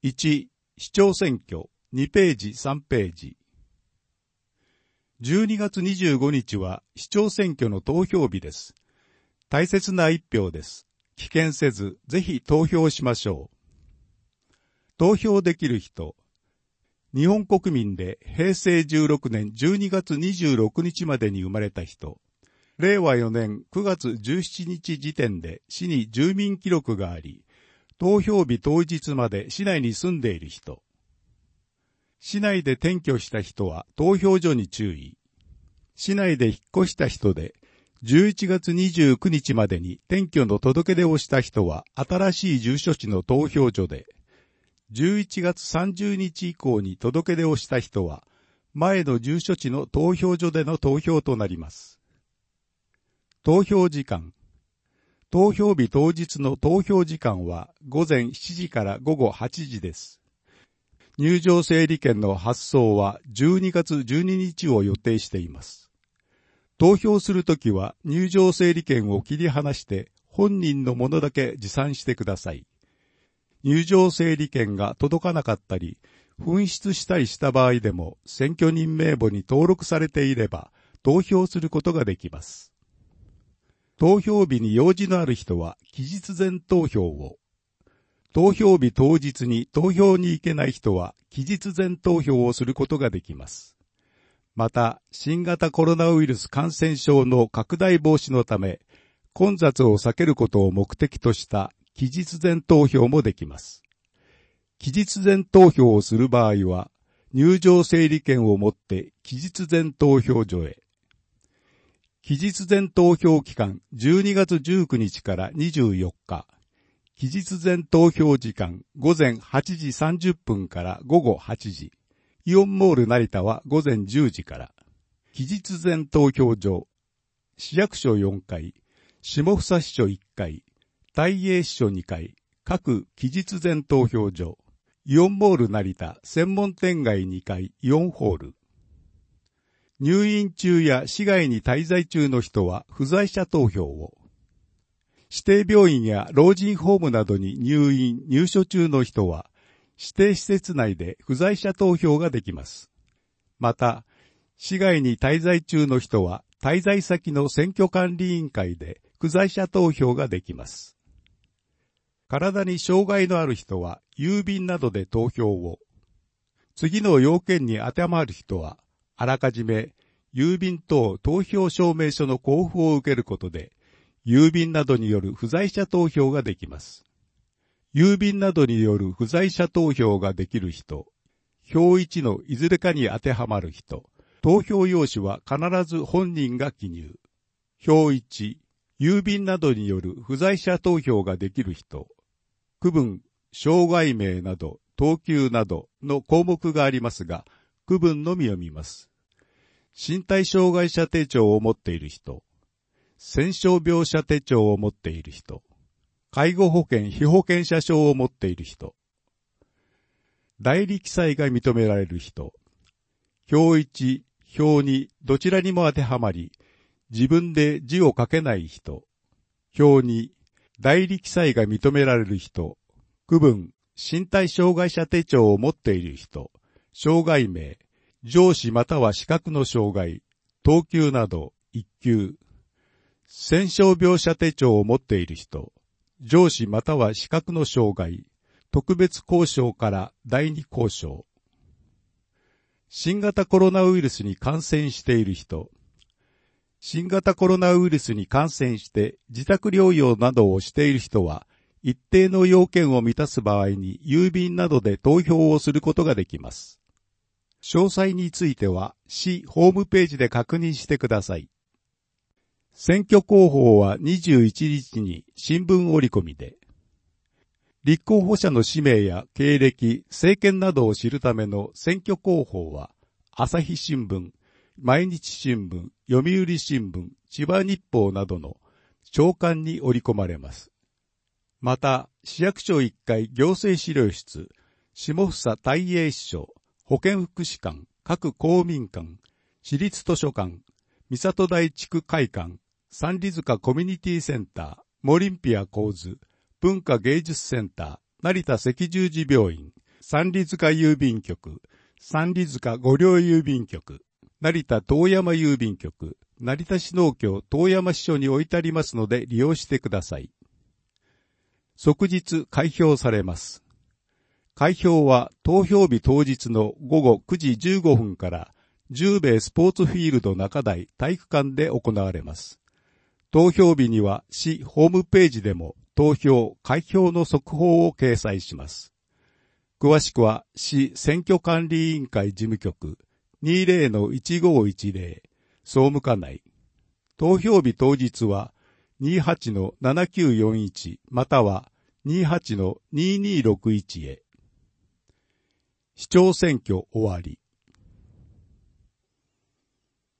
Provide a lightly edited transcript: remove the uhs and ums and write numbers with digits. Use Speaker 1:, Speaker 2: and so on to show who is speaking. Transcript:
Speaker 1: 1、市長選挙、2ページ、3ページ。12月25日は市長選挙の投票日です。大切な一票です。棄権せず、ぜひ投票しましょう。投票できる人。日本国民で平成16年12月26日までに生まれた人。令和4年9月17日時点で市に住民記録があり、投票日当日まで市内に住んでいる人。市内で転居した人は投票所に注意。市内で引っ越した人で、11月29日までに転居の届け出をした人は新しい住所地の投票所で、11月30日以降に届け出をした人は、前の住所地の投票所での投票となります。投票時間。投票日当日の投票時間は午前7時から午後8時です。入場整理券の発送は12月12日を予定しています。投票するときは入場整理券を切り離して本人のものだけ持参してください。入場整理券が届かなかったり、紛失したりした場合でも選挙人名簿に登録されていれば投票することができます。投票日に用事のある人は期日前投票を。投票日当日に投票に行けない人は期日前投票をすることができます。また、新型コロナウイルス感染症の拡大防止のため、混雑を避けることを目的とした期日前投票もできます。期日前投票をする場合は、入場整理券を持って期日前投票所へ。期日前投票期間12月19日から24日。期日前投票時間午前8時30分から午後8時。イオンモール成田は午前10時から。期日前投票所。市役所4階、下総支所1階、大英支所2階、各期日前投票所。イオンモール成田専門店街2階イオンホール。入院中や市外に滞在中の人は不在者投票を。指定病院や老人ホームなどに入院・入所中の人は、指定施設内で不在者投票ができます。また、市外に滞在中の人は、滞在先の選挙管理委員会で不在者投票ができます。体に障害のある人は、郵便などで投票を。次の要件に当てはまる人は、あらかじめ、郵便等投票証明書の交付を受けることで、郵便などによる不在者投票ができます。郵便などによる不在者投票ができる人、表1のいずれかに当てはまる人、投票用紙は必ず本人が記入。表1、郵便などによる不在者投票ができる人、区分、障害名など、等級などの項目がありますが、区分のみを見ます。身体障害者手帳を持っている人、戦傷病者手帳を持っている人、介護保険被保険者証を持っている人、代理記載が認められる人、表1、表2、どちらにも当てはまり、自分で字を書けない人、表2、代理記載が認められる人、区分、身体障害者手帳を持っている人、障害名、上司または資格の障害、等級など1級、戦傷病者手帳を持っている人、上司または資格の障害、特別交渉から第二交渉。新型コロナウイルスに感染している人、新型コロナウイルスに感染して自宅療養などをしている人は、一定の要件を満たす場合に郵便などで投票をすることができます。詳細については市ホームページで確認してください。選挙公報は21日に新聞折り込みで、立候補者の氏名や経歴、政見などを知るための選挙公報は、朝日新聞、毎日新聞、読売新聞、千葉日報などの朝刊に折り込まれます。また、市役所1階行政資料室、下総大英支所、保健福祉館、各公民館、市立図書館、三郷台地区会館、三里塚コミュニティセンター、モリンピア構図、文化芸術センター、成田赤十字病院、 三里塚郵便局、三里塚御陵郵便局、成田遠山郵便局、成田市農協遠山支所に置いてありますので利用してください。即日開票されます。開票は投票日当日の午後9時15分から十兵衛スポーツフィールド中台体育館で行われます。投票日には市ホームページでも投票・開票の速報を掲載します。詳しくは市選挙管理委員会事務局 20-1510 総務課内。投票日当日は 28-7941 または 28-2261 へ。市長選挙終わり。